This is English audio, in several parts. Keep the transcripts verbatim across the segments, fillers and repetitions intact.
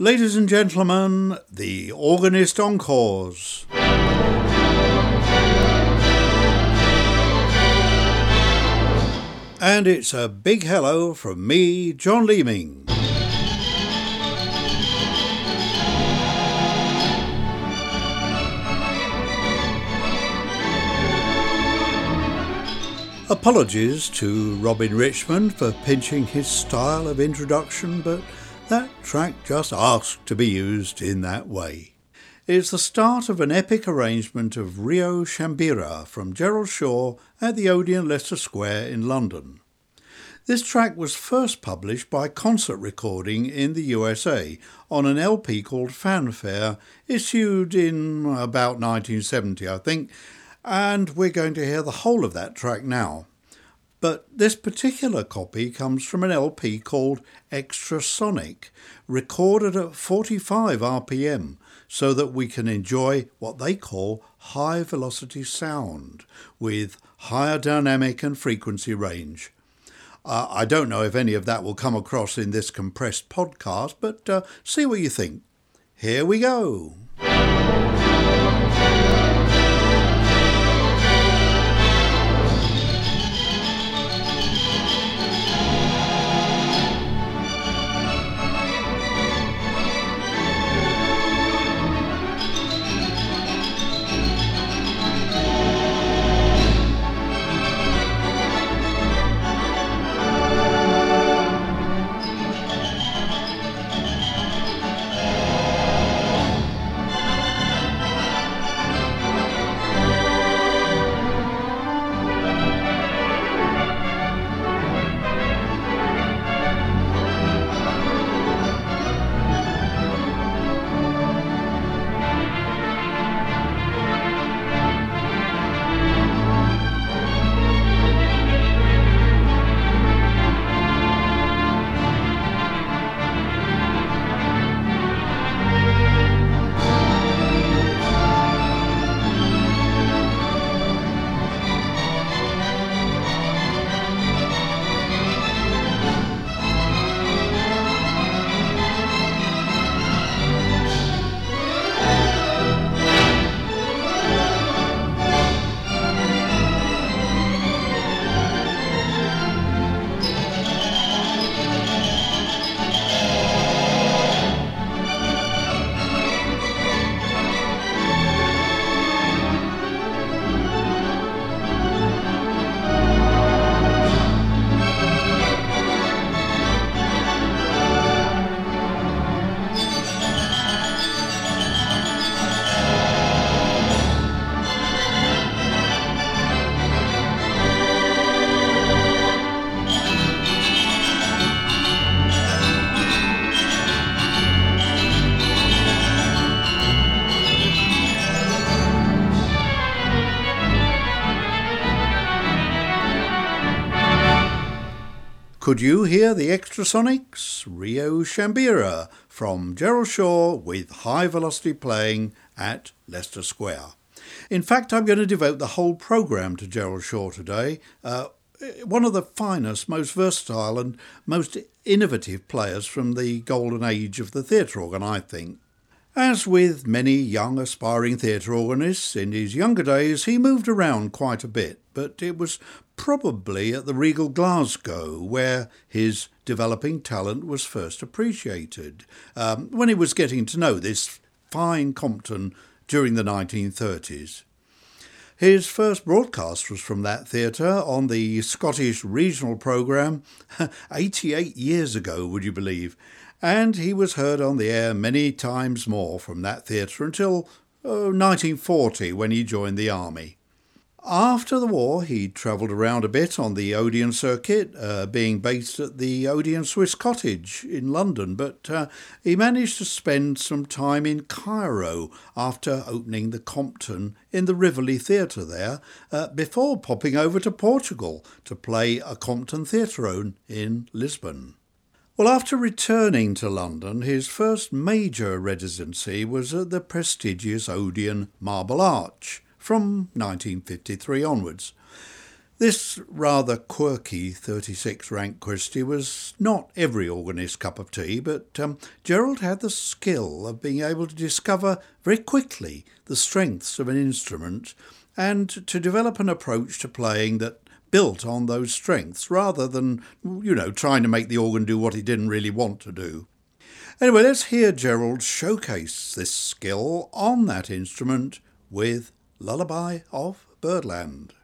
Ladies and gentlemen, the Organist Encores. And it's a big hello from me, John Leeming. Apologies to Robin Richmond for pinching his style of introduction, but that track just asked to be used in that way. It's the start of an epic arrangement of Rio Shambira from Gerald Shaw at the Odeon, Leicester Square in London. This track was first published by Concert Recording in the U S A on an L P called Fanfare, issued in about nineteen seventy, I think, and we're going to hear the whole of that track now. But this particular copy comes from an L P called Extrasonic, recorded at forty-five R P M, so that we can enjoy what they call high velocity sound, with higher dynamic and frequency range. Uh, I don't know if any of that will come across in this compressed podcast, but uh, see what you think. Here we go. Could you hear the Extrasonics? Rio Shambira from Gerald Shaw with high velocity playing at Leicester Square. In fact, I'm going to devote the whole programme to Gerald Shaw today. Uh, one of the finest, most versatile and most innovative players from the golden age of the theatre organ, I think. As with many young aspiring theatre organists, in his younger days he moved around quite a bit, but it was probably at the Regal Glasgow where his developing talent was first appreciated, um, when he was getting to know this fine Compton during the nineteen thirties. His first broadcast was from that theatre on the Scottish regional programme eighty-eight years ago, would you believe? And he was heard on the air many times more from that theatre until oh, nineteen forty, when he joined the army. After the war, he travelled around a bit on the Odeon circuit, uh, being based at the Odeon Swiss Cottage in London, but uh, he managed to spend some time in Cairo after opening the Compton in the Rivoli Theatre there, uh, before popping over to Portugal to play a Compton Theatre in Lisbon. Well, after returning to London, his first major residency was at the prestigious Odeon Marble Arch from nineteen fifty-three onwards. This rather quirky thirty-six rank Christie was not every organist's cup of tea, but um, Gerald had the skill of being able to discover very quickly the strengths of an instrument and to develop an approach to playing that built on those strengths rather than, you know, trying to make the organ do what it didn't really want to do. Anyway, let's hear Gerald showcase this skill on that instrument with Lullaby of Birdland.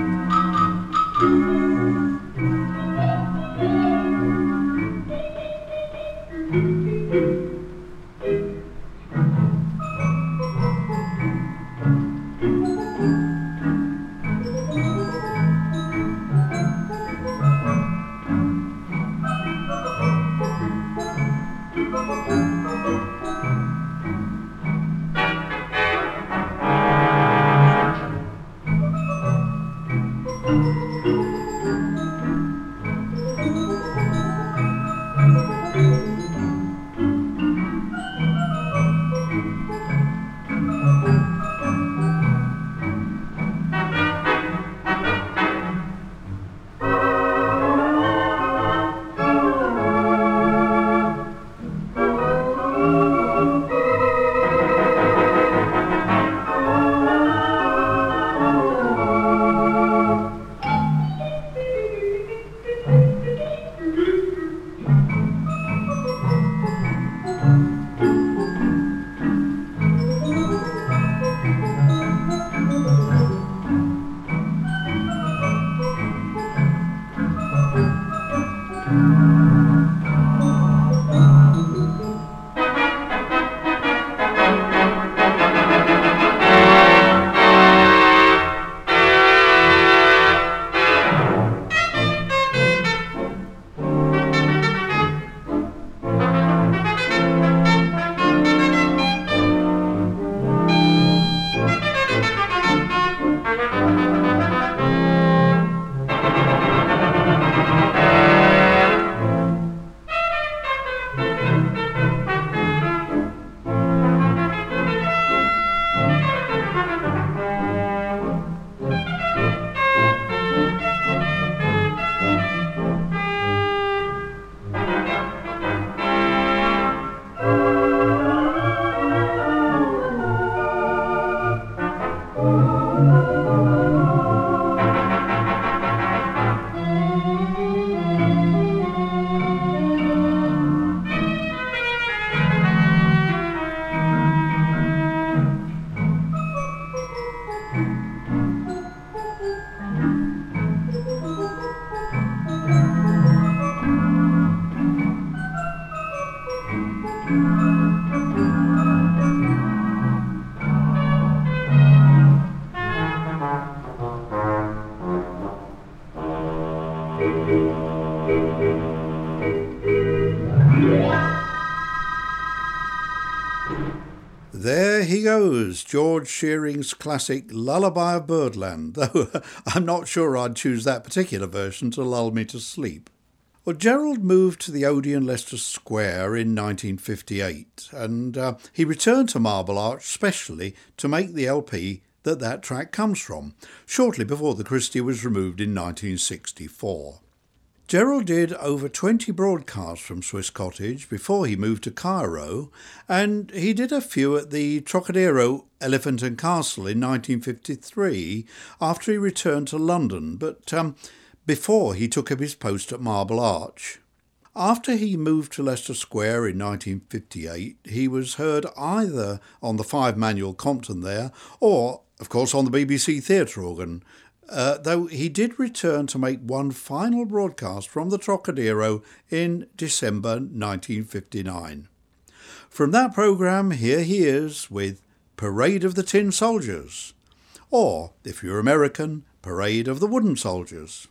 There he goes, George Shearing's classic Lullaby of Birdland, though I'm not sure I'd choose that particular version to lull me to sleep. Well, Gerald moved to the Odeon Leicester Square in nineteen fifty-eight, and uh, he returned to Marble Arch specially to make the L P that that track comes from, shortly before the Christie was removed in nineteen sixty-four. Gerald did over twenty broadcasts from Swiss Cottage before he moved to Cairo, and he did a few at the Trocadero Elephant and Castle in nineteen fifty-three after he returned to London, but um, before he took up his post at Marble Arch. After he moved to Leicester Square in nineteen fifty-eight, he was heard either on the five-manual Compton there or, of course, on the B B C theatre organ, Uh, though he did return to make one final broadcast from the Trocadero in December nineteen fifty-nine. From that programme, here he is with Parade of the Tin Soldiers, or, if you're American, Parade of the Wooden Soldiers.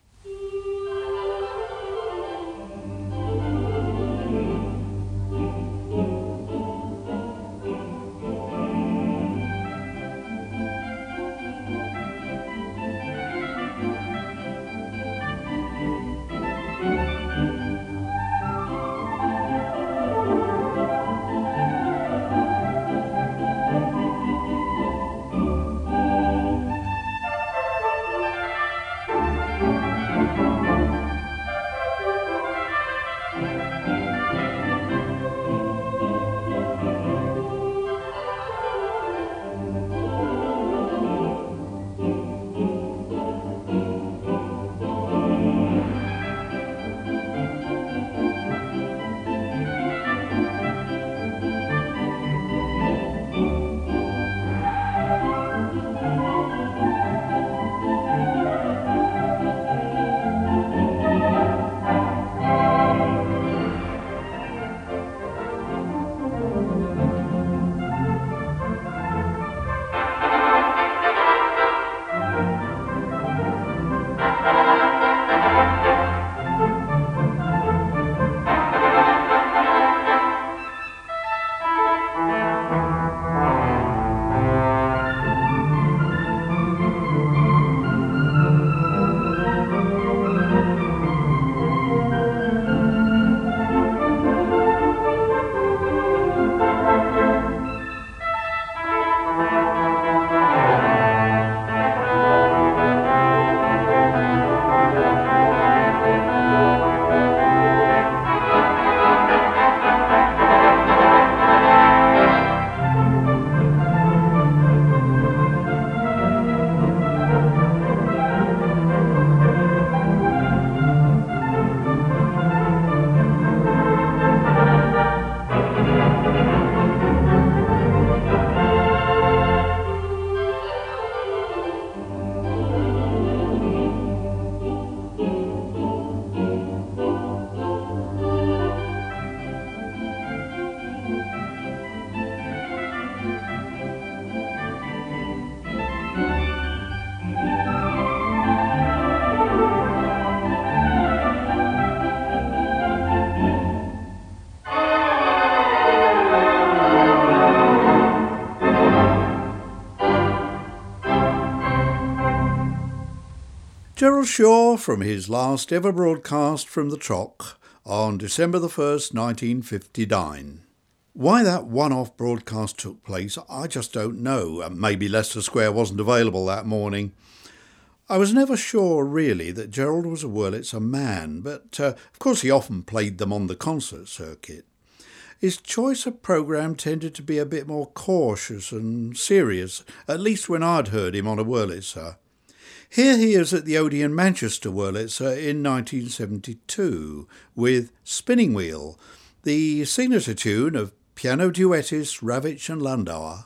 Gerald Shaw from his last ever broadcast from the Troc on December the first, nineteen fifty-nine. Why that one-off broadcast took place, I just don't know. Maybe Leicester Square wasn't available that morning. I was never sure, really, that Gerald was a Wurlitzer man, but uh, of course he often played them on the concert circuit. His choice of programme tended to be a bit more cautious and serious, at least when I'd heard him on a Wurlitzer. Here he is at the Odeon Manchester Wurlitzer in nineteen seventy-two with Spinning Wheel, the signature tune of piano duettists Ravitch and Landauer.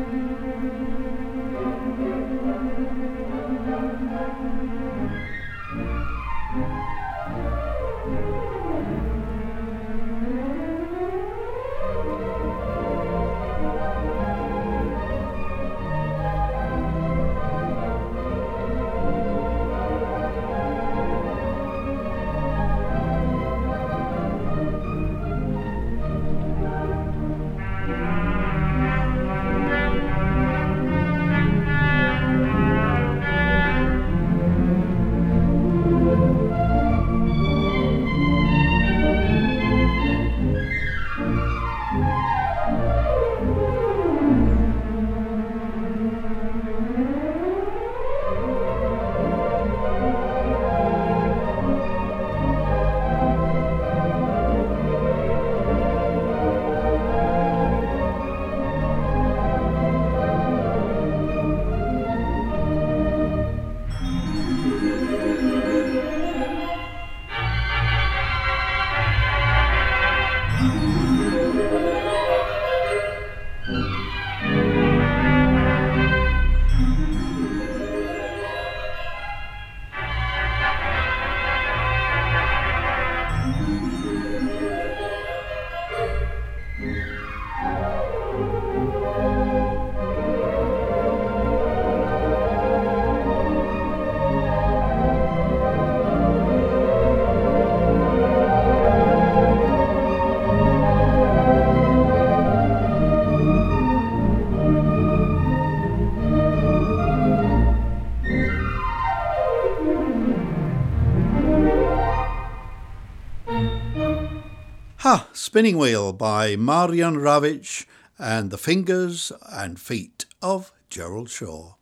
Ha! Spinning Wheel by Marian Ravitch and the Fingers and Feet of Gerald Shaw.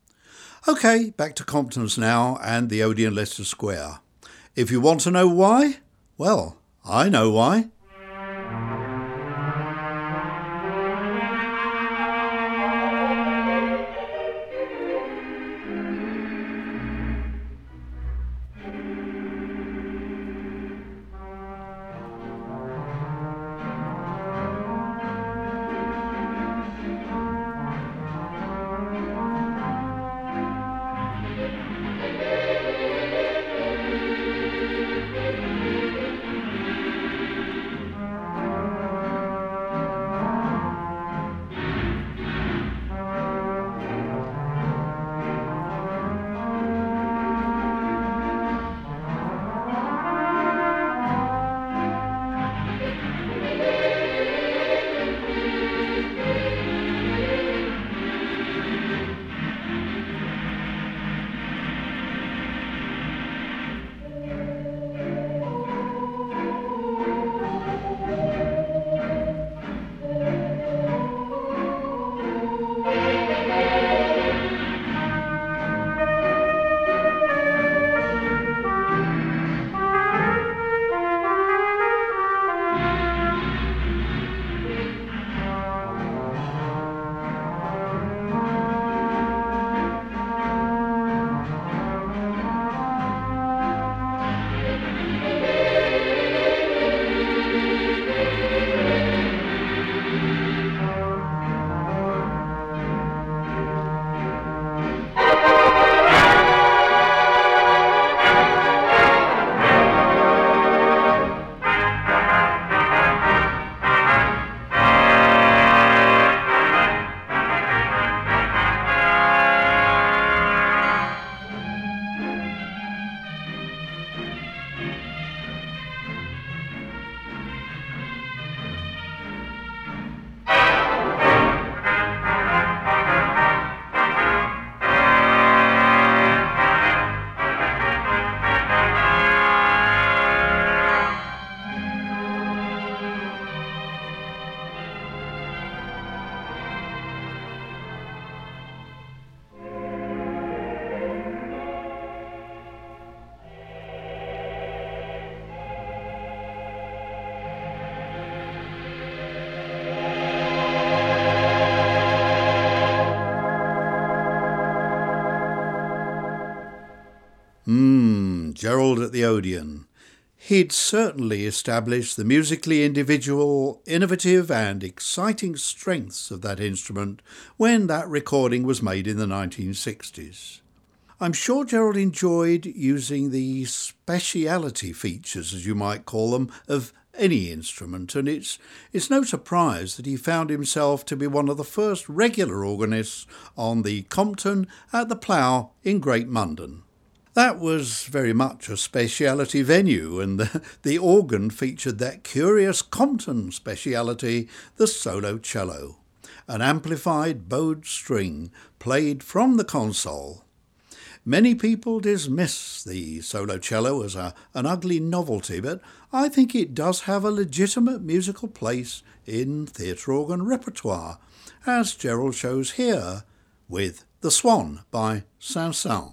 OK, back to Compton's now and the Odeon Leicester Square. If you want to know why, well, I know why. Gerald at the Odeon. He'd certainly established the musically individual, innovative and exciting strengths of that instrument when that recording was made in the nineteen sixties. I'm sure Gerald enjoyed using the speciality features, as you might call them, of any instrument, and it's it's no surprise that he found himself to be one of the first regular organists on the Compton at the Plough in Great Mundon. That was very much a speciality venue, and the, the organ featured that curious Compton speciality, the solo cello, an amplified bowed string played from the console. Many people dismiss the solo cello as a, an ugly novelty, but I think it does have a legitimate musical place in theatre organ repertoire, as Gerald shows here with The Swan by Saint-Saëns.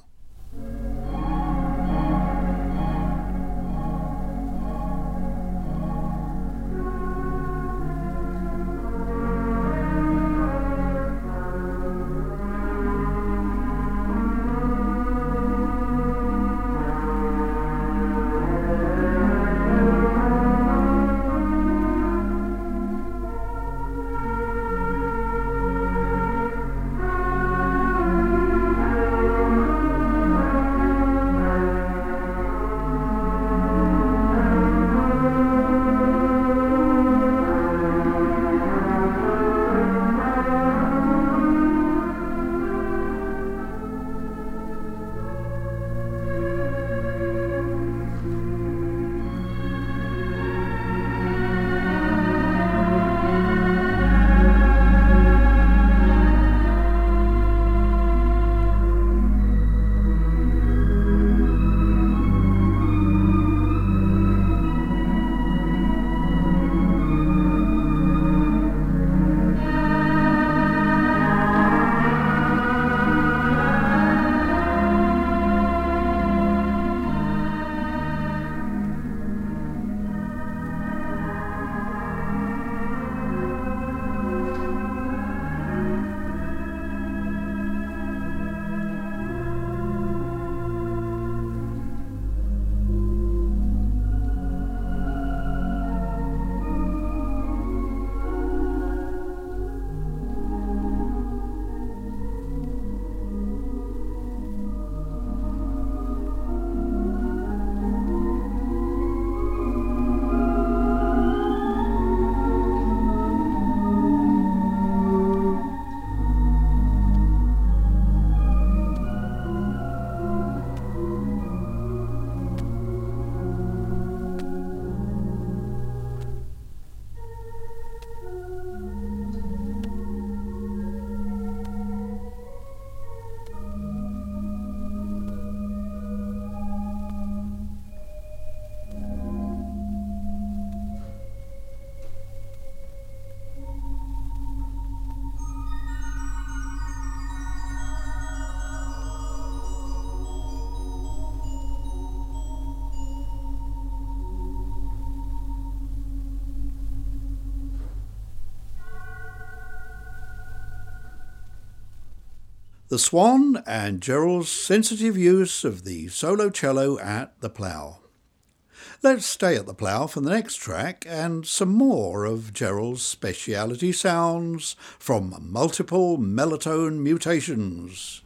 The Swan and Gerald's sensitive use of the solo cello at the Plough. Let's stay at the Plough for the next track and some more of Gerald's speciality sounds from Multiple Melotone Mutations.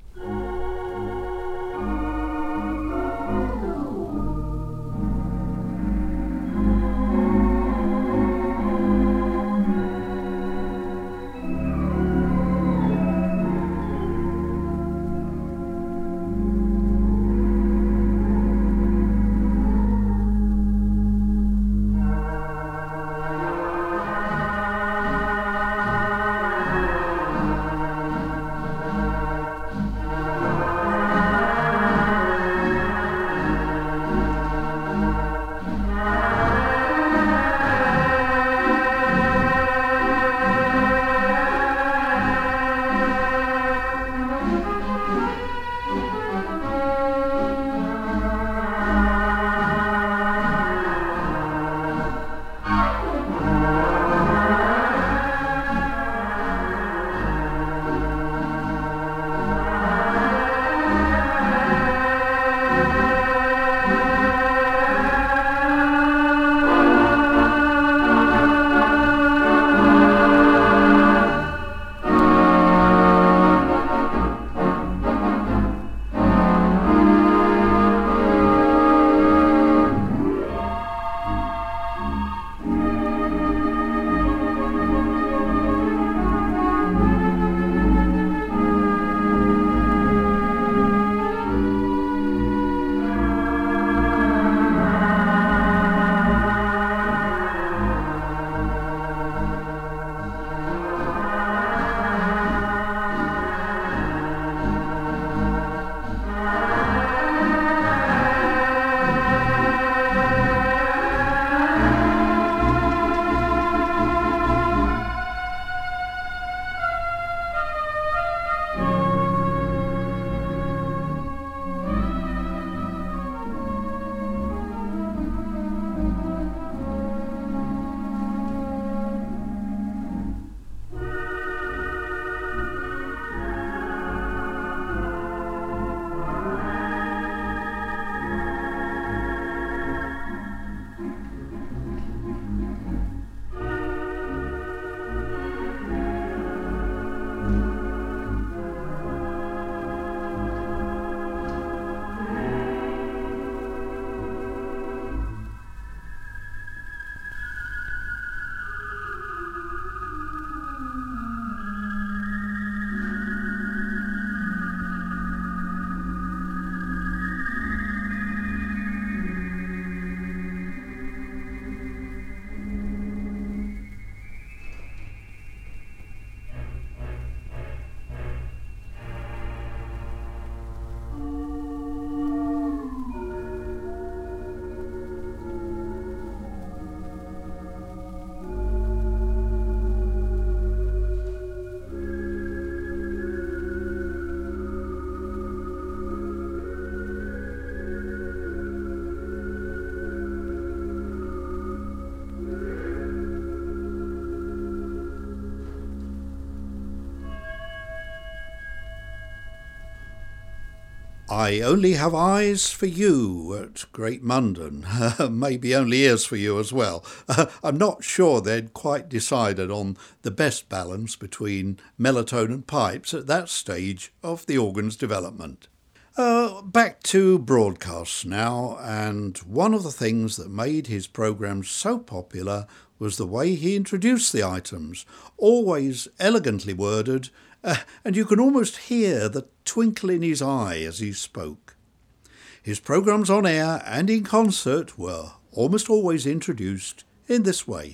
I only have eyes for you at Great Mundon, maybe only ears for you as well. Uh, I'm not sure they'd quite decided on the best balance between melotone and pipes at that stage of the organ's development. Uh, back to broadcasts now, and one of the things that made his programmes so popular was the way he introduced the items, always elegantly worded, uh, and you can almost hear the twinkle in his eye as he spoke. His programmes on air and in concert were almost always introduced in this way.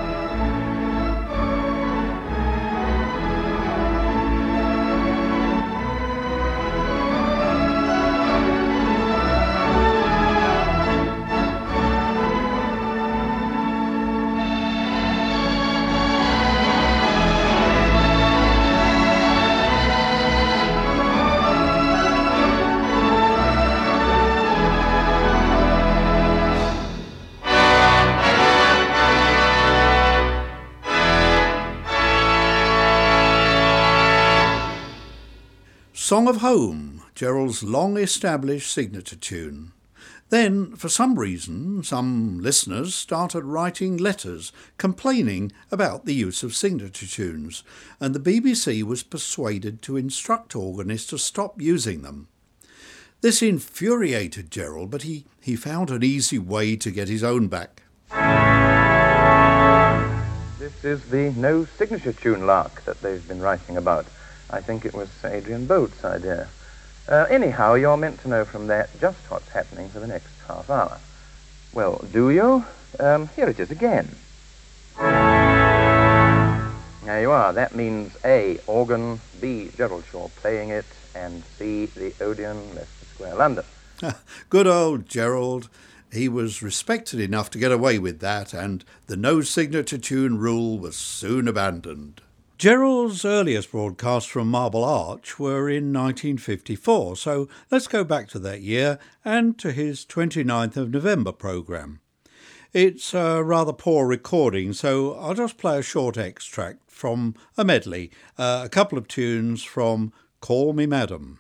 Song of Home, Gerald's long-established signature tune. Then, for some reason, some listeners started writing letters complaining about the use of signature tunes, and the B B C was persuaded to instruct organists to stop using them. This infuriated Gerald, but he, he found an easy way to get his own back. This is the no signature tune lark that they've been writing about. I think it was Adrian Boat's idea. Uh, anyhow, you're meant to know from that just what's happening for the next half hour. Well, do you? Um, here it is again. There you are. That means A, organ, B, Gerald Shaw playing it, and C, the Odeon, Leicester Square, London. Good old Gerald. He was respected enough to get away with that, and the no signature tune rule was soon abandoned. Gerald's earliest broadcasts from Marble Arch were in nineteen fifty-four, so let's go back to that year and to his twenty-ninth of November programme. It's a rather poor recording, so I'll just play a short extract from a medley, uh, a couple of tunes from Call Me Madam.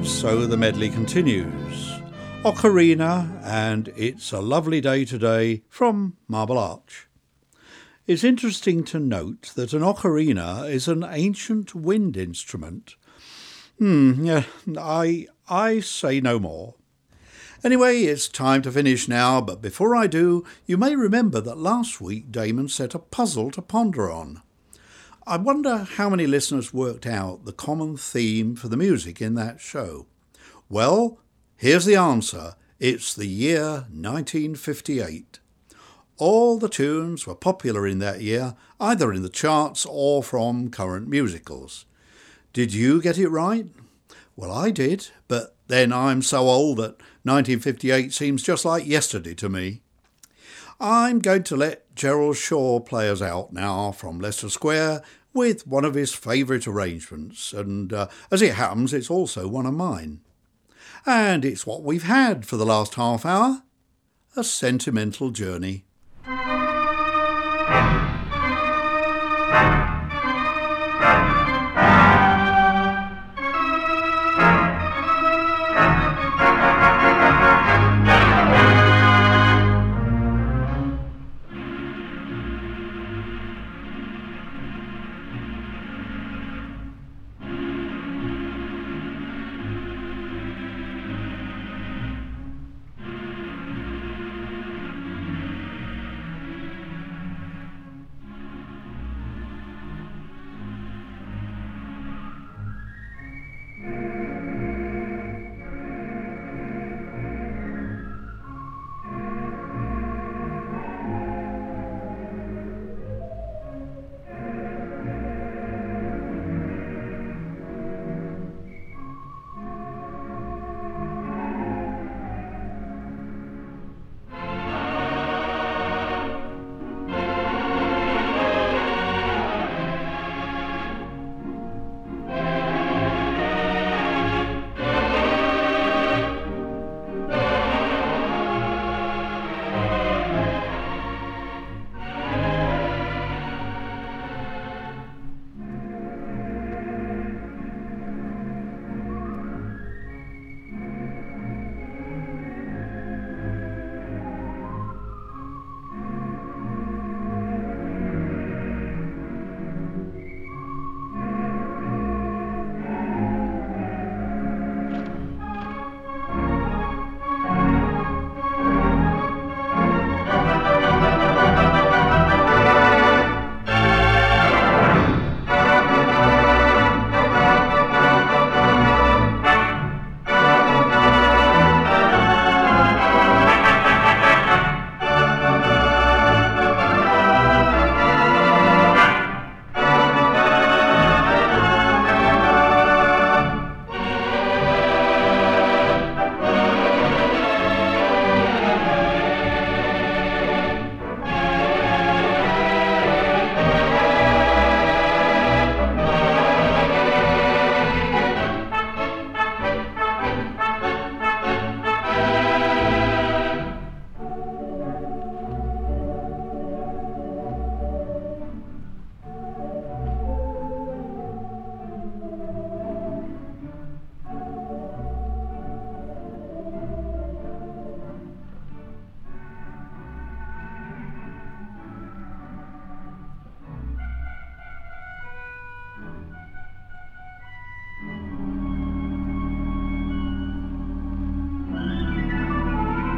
And so the medley continues. Ocarina and It's a Lovely Day Today from Marble Arch. It's interesting to note that an ocarina is an ancient wind instrument. Hmm, yeah, I, I say no more. Anyway, it's time to finish now, but before I do, you may remember that last week Damon set a puzzle to ponder on. I wonder how many listeners worked out the common theme for the music in that show. Well, here's the answer. It's the year nineteen fifty-eight. All the tunes were popular in that year, either in the charts or from current musicals. Did you get it right? Well, I did, but then I'm so old that nineteen fifty-eight seems just like yesterday to me. I'm going to let Gerald Shaw play us out now from Leicester Square with one of his favourite arrangements, and uh, as it happens, it's also one of mine. And it's what we've had for the last half hour, a sentimental journey.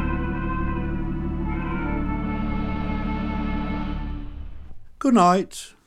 Good night.